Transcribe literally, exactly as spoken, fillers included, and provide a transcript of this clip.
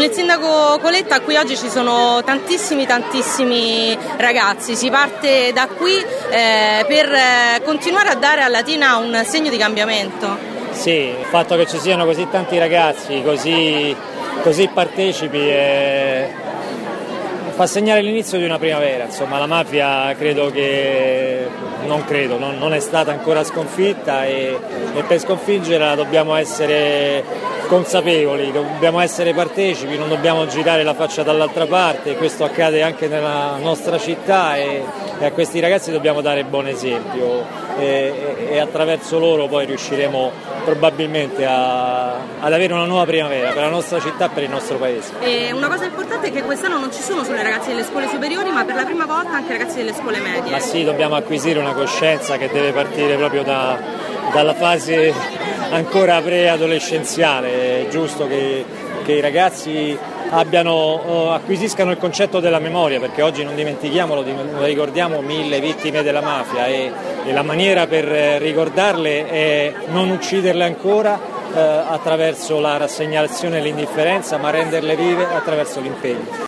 il sindaco Coletta qui oggi ci sono tantissimi tantissimi ragazzi, si parte da qui eh, per continuare a dare a Latina un segno di cambiamento. Sì, il fatto che ci siano così tanti ragazzi, così, così partecipi è... fa segnare l'inizio di una primavera. Insomma, la mafia credo che non credo, non, non è stata ancora sconfitta e, e per sconfiggerla dobbiamo essere consapevoli, dobbiamo essere partecipi, non dobbiamo girare la faccia dall'altra parte. Questo accade anche nella nostra città e, e a questi ragazzi dobbiamo dare buon esempio e, e, e attraverso loro poi riusciremo probabilmente a, ad avere una nuova primavera per la nostra città e per il nostro paese. E una cosa importante è che quest'anno non ci sono solo i ragazzi delle scuole superiori, ma per la prima volta anche i ragazzi delle scuole medie. Ma sì, dobbiamo acquisire una coscienza che deve partire proprio da, dalla fase ancora preadolescenziale. È giusto che, che i ragazzi abbiano, acquisiscano il concetto della memoria, perché oggi non dimentichiamolo, ricordiamo mille vittime della mafia e, e la maniera per ricordarle è non ucciderle ancora eh, attraverso la rassegnazione e l'indifferenza, ma renderle vive attraverso l'impegno.